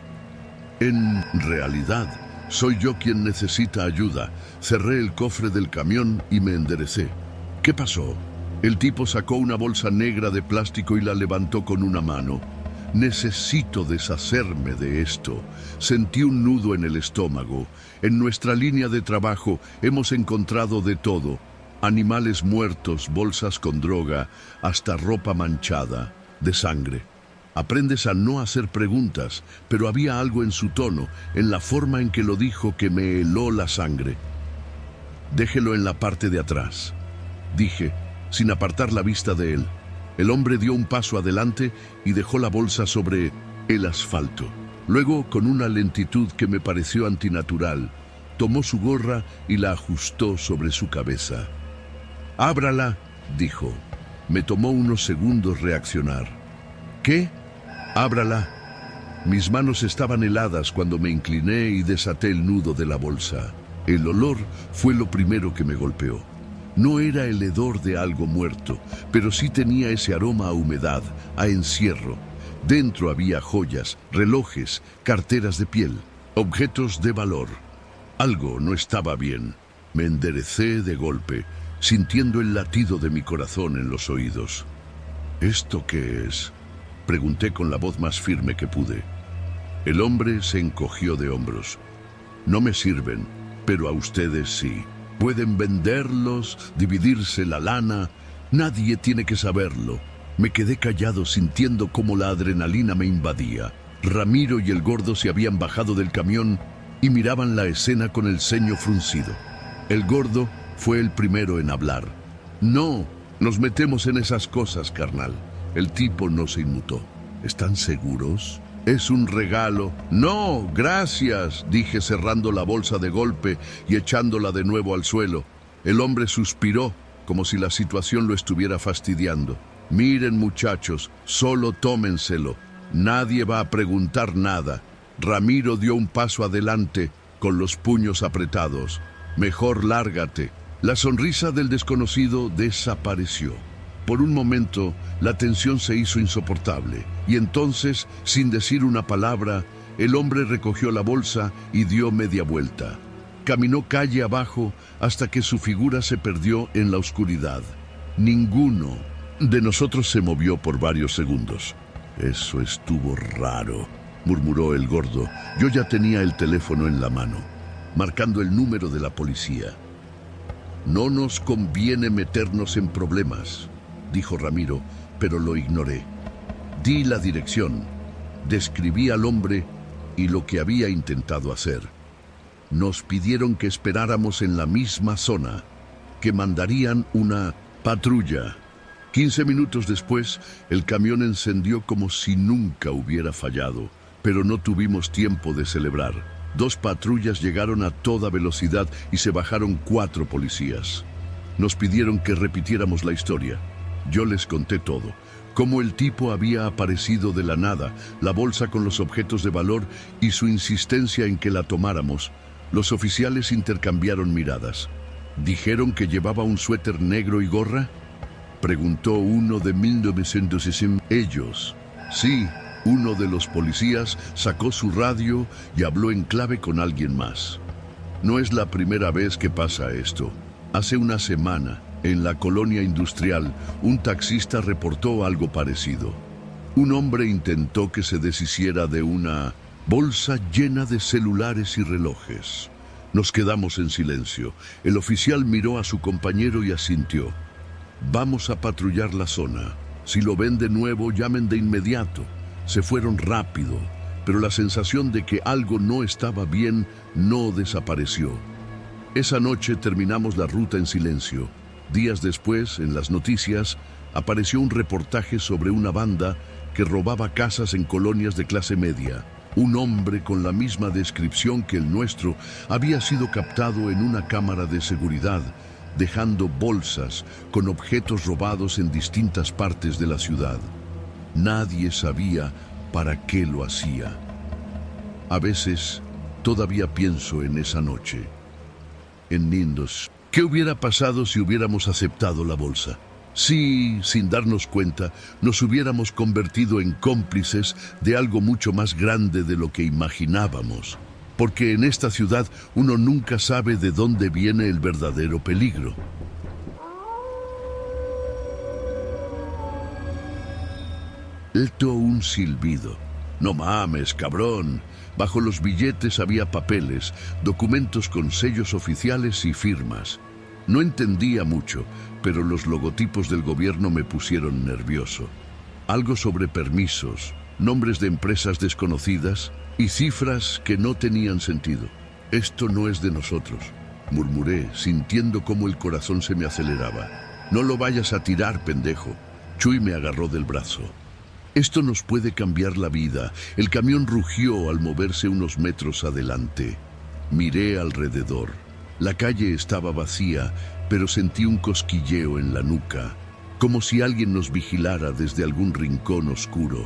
En realidad, soy yo quien necesita ayuda. Cerré el cofre del camión y me enderecé. ¿Qué pasó? El tipo sacó una bolsa negra de plástico y la levantó con una mano. Necesito deshacerme de esto. Sentí un nudo en el estómago. En nuestra línea de trabajo hemos encontrado de todo. Animales muertos, bolsas con droga, hasta ropa manchada, de sangre. Aprendes a no hacer preguntas, pero había algo en su tono, en la forma en que lo dijo, que me heló la sangre. Déjelo en la parte de atrás, dije, sin apartar la vista de él. El hombre dio un paso adelante y dejó la bolsa sobre el asfalto. Luego, con una lentitud que me pareció antinatural, tomó su gorra y la ajustó sobre su cabeza. «Ábrala», dijo. Me tomó unos segundos reaccionar. «¿Qué? Ábrala». Mis manos estaban heladas cuando me incliné y desaté el nudo de la bolsa. El olor fue lo primero que me golpeó. No era el hedor de algo muerto, pero sí tenía ese aroma a humedad, a encierro. Dentro había joyas, relojes, carteras de piel, objetos de valor. Algo no estaba bien. Me enderecé de golpe, sintiendo el latido de mi corazón en los oídos. ¿Esto qué es?, pregunté con la voz más firme que pude. El hombre se encogió de hombros. «No me sirven, pero a ustedes sí. Pueden venderlos, dividirse la lana. Nadie tiene que saberlo». Me quedé callado, sintiendo cómo la adrenalina me invadía. Ramiro y el gordo se habían bajado del camión y miraban la escena con el ceño fruncido. El gordo fue el primero en hablar. «No, nos metemos en esas cosas, carnal». El tipo no se inmutó. «¿Están seguros? Es un regalo». «No, gracias», dije cerrando la bolsa de golpe y echándola de nuevo al suelo. El hombre suspiró, como si la situación lo estuviera fastidiando. «Miren, muchachos, solo tómenselo. Nadie va a preguntar nada». Ramiro dio un paso adelante, con los puños apretados. «Mejor lárgate». La sonrisa del desconocido desapareció. Por un momento, la tensión se hizo insoportable, y entonces, sin decir una palabra, el hombre recogió la bolsa y dio media vuelta. Caminó calle abajo hasta que su figura se perdió en la oscuridad. Ninguno de nosotros se movió por varios segundos. «Eso estuvo raro», murmuró el gordo. Yo ya tenía el teléfono en la mano, marcando el número de la policía. «No nos conviene meternos en problemas», dijo Ramiro, pero lo ignoré. Di la dirección, describí al hombre y lo que había intentado hacer. Nos pidieron que esperáramos en la misma zona, que mandarían una patrulla. 15 minutos después, el camión encendió como si nunca hubiera fallado, pero no tuvimos tiempo de celebrar. 2 patrullas llegaron a toda velocidad y se bajaron 4 policías. Nos pidieron que repitiéramos la historia. Yo les conté todo, cómo el tipo había aparecido de la nada, la bolsa con los objetos de valor y su insistencia en que la tomáramos. Los oficiales intercambiaron miradas. ¿Dijeron que llevaba un suéter negro y gorra?, preguntó uno de 1960. Ellos. Sí, uno de los policías sacó su radio y habló en clave con alguien más. No es la primera vez que pasa esto. Hace una semana, en la colonia industrial, un taxista reportó algo parecido. Un hombre intentó que se deshiciera de una bolsa llena de celulares y relojes. Nos quedamos en silencio. El oficial miró a su compañero y asintió. Vamos a patrullar la zona. Si lo ven de nuevo, llamen de inmediato. Se fueron rápido, pero la sensación de que algo no estaba bien no desapareció. Esa noche terminamos la ruta en silencio. Días después, en las noticias, apareció un reportaje sobre una banda que robaba casas en colonias de clase media. Un hombre con la misma descripción que el nuestro había sido captado en una cámara de seguridad, dejando bolsas con objetos robados en distintas partes de la ciudad. Nadie sabía para qué lo hacía. A veces, todavía pienso en esa noche. En Nindos, ¿qué hubiera pasado si hubiéramos aceptado la bolsa? Si, sin darnos cuenta, nos hubiéramos convertido en cómplices de algo mucho más grande de lo que imaginábamos. Porque en esta ciudad uno nunca sabe de dónde viene el verdadero peligro. Esto un silbido. No mames, cabrón. Bajo los billetes había papeles, documentos con sellos oficiales y firmas. No entendía mucho, pero los logotipos del gobierno me pusieron nervioso. Algo sobre permisos, nombres de empresas desconocidas y cifras que no tenían sentido. Esto no es de nosotros, murmuré, sintiendo cómo el corazón se me aceleraba. No lo vayas a tirar, pendejo. Chuy me agarró del brazo. Esto nos puede cambiar la vida. El camión rugió al moverse unos metros adelante. Miré alrededor. La calle estaba vacía, pero sentí un cosquilleo en la nuca, como si alguien nos vigilara desde algún rincón oscuro.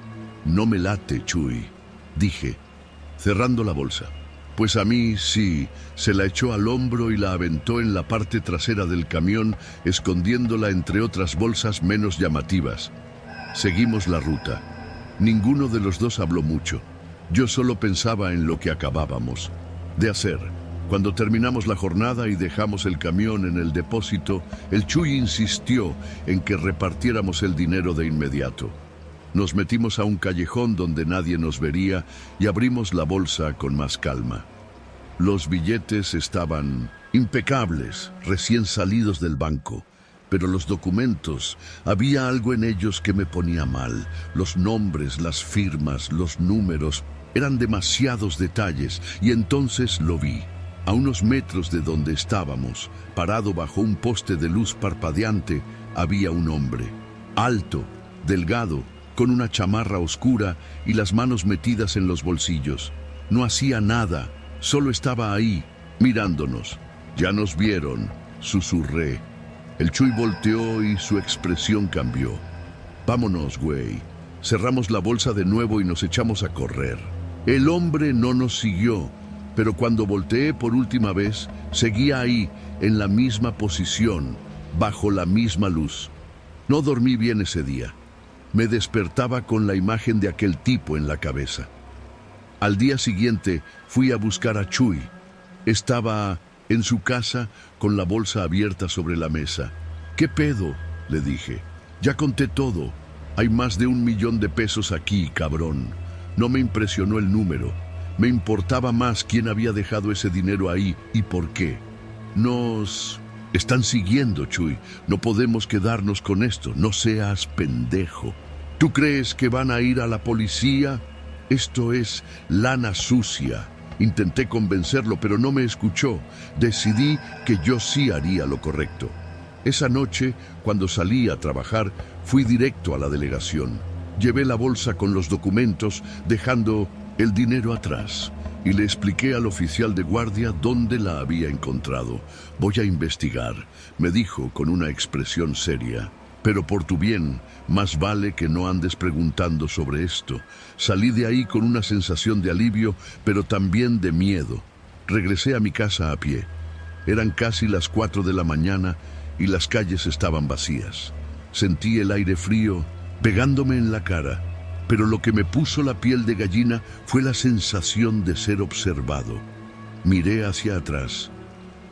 No me late, Chuy, dije, cerrando la bolsa. Pues a mí sí, se la echó al hombro y la aventó en la parte trasera del camión, escondiéndola entre otras bolsas menos llamativas. Seguimos la ruta. Ninguno de los dos habló mucho. Yo solo pensaba en lo que acabábamos de hacer. Cuando terminamos la jornada y dejamos el camión en el depósito, el Chuy insistió en que repartiéramos el dinero de inmediato. Nos metimos a un callejón donde nadie nos vería y abrimos la bolsa con más calma. Los billetes estaban impecables, recién salidos del banco, pero los documentos, había algo en ellos que me ponía mal. Los nombres, las firmas, los números, eran demasiados detalles y entonces lo vi. A unos metros de donde estábamos, parado bajo un poste de luz parpadeante, había un hombre, alto, delgado, con una chamarra oscura y las manos metidas en los bolsillos. No hacía nada, solo estaba ahí, mirándonos. Ya nos vieron, susurré. El Chuy volteó y su expresión cambió. Vámonos, güey. Cerramos la bolsa de nuevo y nos echamos a correr. El hombre no nos siguió, pero cuando volteé por última vez, seguía ahí, en la misma posición, bajo la misma luz. No dormí bien ese día. Me despertaba con la imagen de aquel tipo en la cabeza. Al día siguiente fui a buscar a Chuy. Estaba en su casa con la bolsa abierta sobre la mesa. ¿Qué pedo?, le dije. Ya conté todo. Hay más de 1 millón de pesos aquí, cabrón. No me impresionó el número. Me importaba más quién había dejado ese dinero ahí y por qué. Nos están siguiendo, Chuy. No podemos quedarnos con esto. No seas pendejo. ¿Tú crees que van a ir a la policía? Esto es lana sucia. Intenté convencerlo, pero no me escuchó. Decidí que yo sí haría lo correcto. Esa noche, cuando salí a trabajar, fui directo a la delegación. Llevé la bolsa con los documentos, dejando el dinero atrás, y le expliqué al oficial de guardia dónde la había encontrado. Voy a investigar, me dijo con una expresión seria. Pero por tu bien, más vale que no andes preguntando sobre esto. Salí de ahí con una sensación de alivio, pero también de miedo. Regresé a mi casa a pie. Eran casi las 4 de la mañana y las calles estaban vacías. Sentí el aire frío pegándome en la cara, pero lo que me puso la piel de gallina fue la sensación de ser observado. Miré hacia atrás.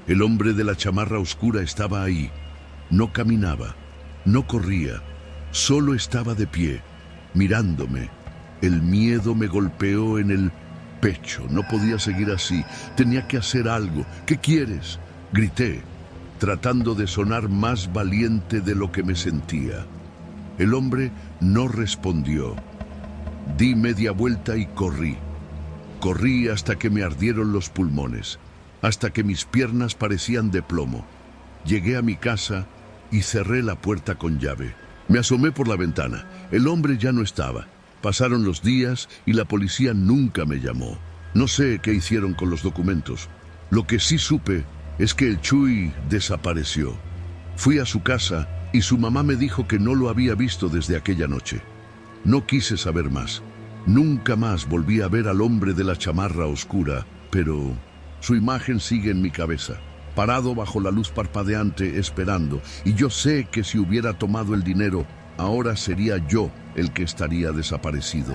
El hombre de la chamarra oscura estaba ahí. No caminaba, no corría, solo estaba de pie, mirándome. El miedo me golpeó en el pecho. No podía seguir así. Tenía que hacer algo. ¿Qué quieres?, grité, tratando de sonar más valiente de lo que me sentía. El hombre no respondió. Di media vuelta y corrí. Corrí hasta que me ardieron los pulmones, hasta que mis piernas parecían de plomo. Llegué a mi casa y cerré la puerta con llave. Me asomé por la ventana. El hombre ya no estaba. Pasaron los días y la policía nunca me llamó. No sé qué hicieron con los documentos. Lo que sí supe es que el Chuy desapareció. Fui a su casa y su mamá me dijo que no lo había visto desde aquella noche. No quise saber más. Nunca más volví a ver al hombre de la chamarra oscura, pero su imagen sigue en mi cabeza, parado bajo la luz parpadeante esperando, y yo sé que si hubiera tomado el dinero, ahora sería yo el que estaría desaparecido.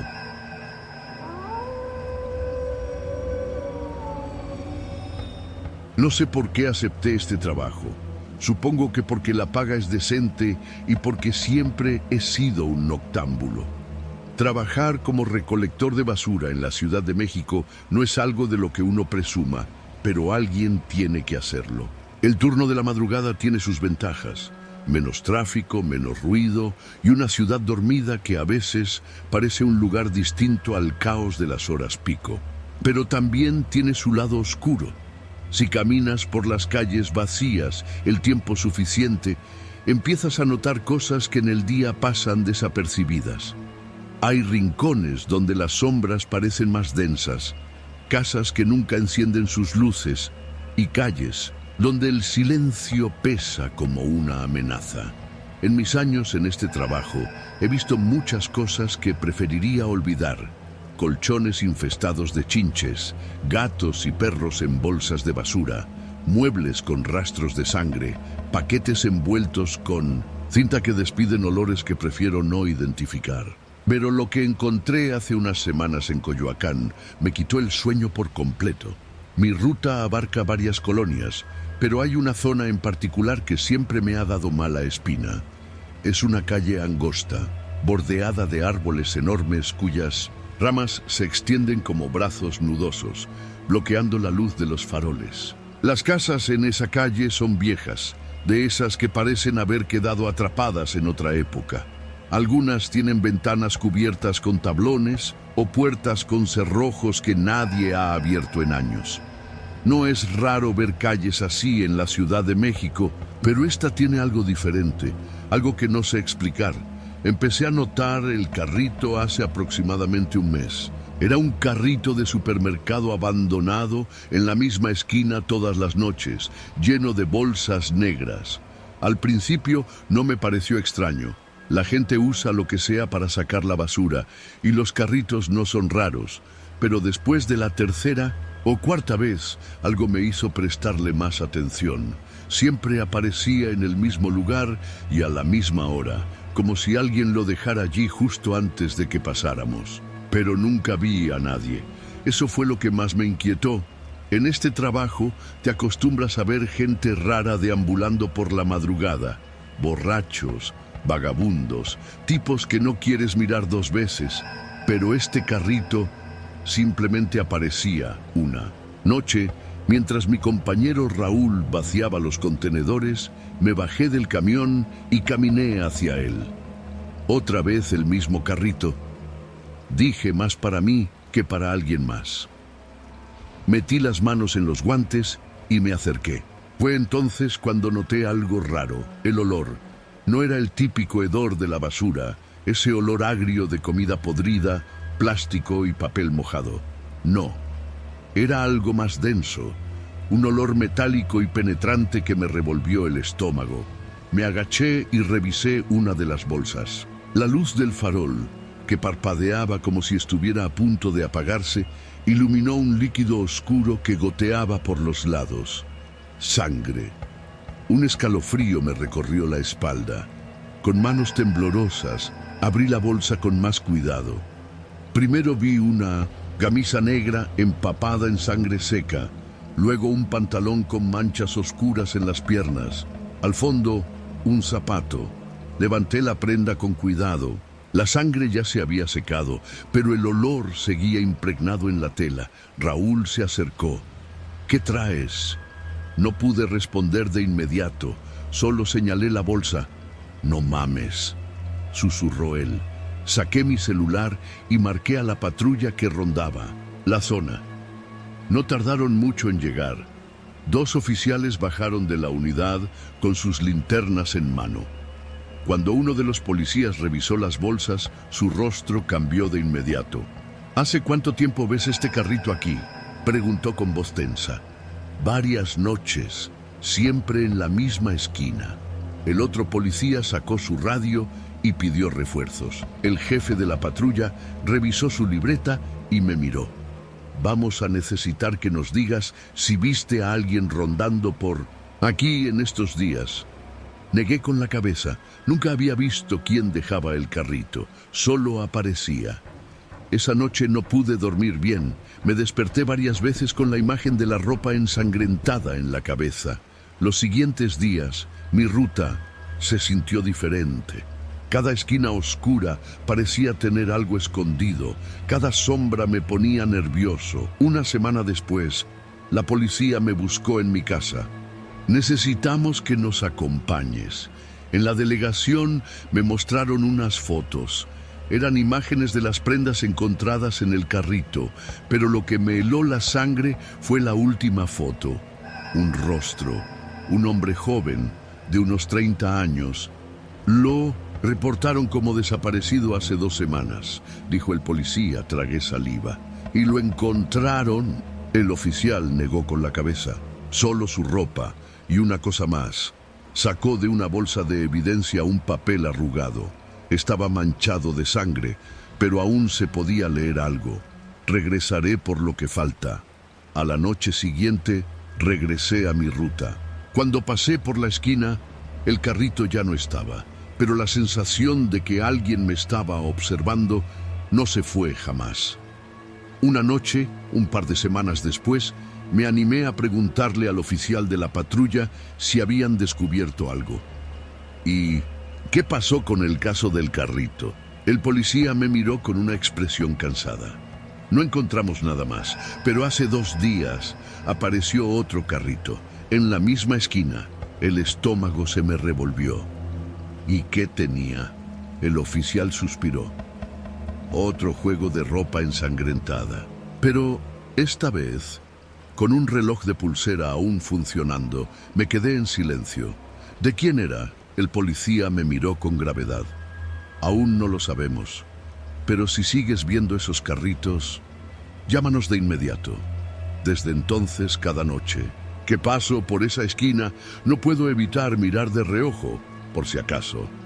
No sé por qué acepté este trabajo. Supongo que porque la paga es decente y porque siempre he sido un noctámbulo. Trabajar como recolector de basura en la Ciudad de México no es algo de lo que uno presuma, pero alguien tiene que hacerlo. El turno de la madrugada tiene sus ventajas. Menos tráfico, menos ruido y una ciudad dormida que a veces parece un lugar distinto al caos de las horas pico. Pero también tiene su lado oscuro. Si caminas por las calles vacías el tiempo suficiente, empiezas a notar cosas que en el día pasan desapercibidas. Hay rincones donde las sombras parecen más densas, casas que nunca encienden sus luces y calles donde el silencio pesa como una amenaza. En mis años en este trabajo he visto muchas cosas que preferiría olvidar. Colchones infestados de chinches, gatos y perros en bolsas de basura, muebles con rastros de sangre, paquetes envueltos con cinta que despiden olores que prefiero no identificar. Pero lo que encontré hace unas semanas en Coyoacán me quitó el sueño por completo. Mi ruta abarca varias colonias, pero hay una zona en particular que siempre me ha dado mala espina. Es una calle angosta, bordeada de árboles enormes cuyas ramas se extienden como brazos nudosos, bloqueando la luz de los faroles. Las casas en esa calle son viejas, de esas que parecen haber quedado atrapadas en otra época. Algunas tienen ventanas cubiertas con tablones o puertas con cerrojos que nadie ha abierto en años. No es raro ver calles así en la Ciudad de México, pero esta tiene algo diferente, algo que no sé explicar. Empecé a notar el carrito hace aproximadamente un mes. Era un carrito de supermercado abandonado en la misma esquina todas las noches, lleno de bolsas negras. Al principio no me pareció extraño. La gente usa lo que sea para sacar la basura y los carritos no son raros, pero después de la tercera o cuarta vez algo me hizo prestarle más atención. Siempre aparecía en el mismo lugar y a la misma hora, como si alguien lo dejara allí justo antes de que pasáramos. Pero nunca vi a nadie. Eso fue lo que más me inquietó. En este trabajo te acostumbras a ver gente rara deambulando por la madrugada, borrachos, vagabundos, tipos que no quieres mirar dos veces, pero este carrito simplemente aparecía una noche. Mientras mi compañero Raúl vaciaba los contenedores, me bajé del camión y caminé hacia él. Otra vez el mismo carrito. Dije más para mí que para alguien más. Metí las manos en los guantes y me acerqué. Fue entonces cuando noté algo raro, el olor. No era el típico hedor de la basura, ese olor agrio de comida podrida, plástico y papel mojado. No, era algo más denso, un olor metálico y penetrante que me revolvió el estómago. Me agaché y revisé una de las bolsas. La luz del farol, que parpadeaba como si estuviera a punto de apagarse, iluminó un líquido oscuro que goteaba por los lados. Sangre. Un escalofrío me recorrió la espalda. Con manos temblorosas, abrí la bolsa con más cuidado. Primero vi una camisa negra empapada en sangre seca, Luego un pantalón con manchas oscuras en las piernas. Al fondo, un zapato. Levanté la prenda con cuidado. La sangre ya se había secado, pero el olor seguía impregnado en la tela. Raúl se acercó. ¿Qué traes? No pude responder de inmediato. Solo señalé la bolsa. No mames, susurró él. Saqué mi celular y marqué a la patrulla que rondaba la zona. No tardaron mucho en llegar. 2 oficiales bajaron de la unidad con sus linternas en mano. Cuando uno de los policías revisó las bolsas, su rostro cambió de inmediato. ¿Hace cuánto tiempo ves este carrito aquí?, preguntó con voz tensa. Varias noches, siempre en la misma esquina. El otro policía sacó su radio y pidió refuerzos. El jefe de la patrulla revisó su libreta y me miró. Vamos a necesitar que nos digas si viste a alguien rondando por aquí en estos días. Negué con la cabeza. Nunca había visto quién dejaba el carrito. Solo aparecía. Esa noche no pude dormir bien. Me desperté varias veces con la imagen de la ropa ensangrentada en la cabeza. Los siguientes días, mi ruta se sintió diferente. Cada esquina oscura parecía tener algo escondido. Cada sombra me ponía nervioso. Una semana después, la policía me buscó en mi casa. Necesitamos que nos acompañes. En la delegación me mostraron unas fotos. Eran imágenes de las prendas encontradas en el carrito, pero lo que me heló la sangre fue la última foto. Un rostro, un hombre joven, de unos 30 años. Lo reportaron como desaparecido hace 2 semanas, dijo el policía. Tragué saliva. Y lo encontraron. El oficial negó con la cabeza. Solo su ropa y una cosa más. Sacó de una bolsa de evidencia un papel arrugado. Estaba manchado de sangre, pero aún se podía leer algo. Regresaré por lo que falta. A la noche siguiente, regresé a mi ruta. Cuando pasé por la esquina, el carrito ya no estaba, pero la sensación de que alguien me estaba observando no se fue jamás. Una noche, un par de semanas después, me animé a preguntarle al oficial de la patrulla si habían descubierto algo. ¿Y qué pasó con el caso del carrito? El policía me miró con una expresión cansada. No encontramos nada más, pero hace 2 días apareció otro carrito, en la misma esquina. El estómago se me revolvió. ¿Y qué tenía? El oficial suspiró. Otro juego de ropa ensangrentada, pero esta vez, con un reloj de pulsera aún funcionando, me quedé en silencio. ¿De quién era? El policía me miró con gravedad. Aún no lo sabemos, pero si sigues viendo esos carritos, llámanos de inmediato. Desde entonces, cada noche que paso por esa esquina, no puedo evitar mirar de reojo, por si acaso.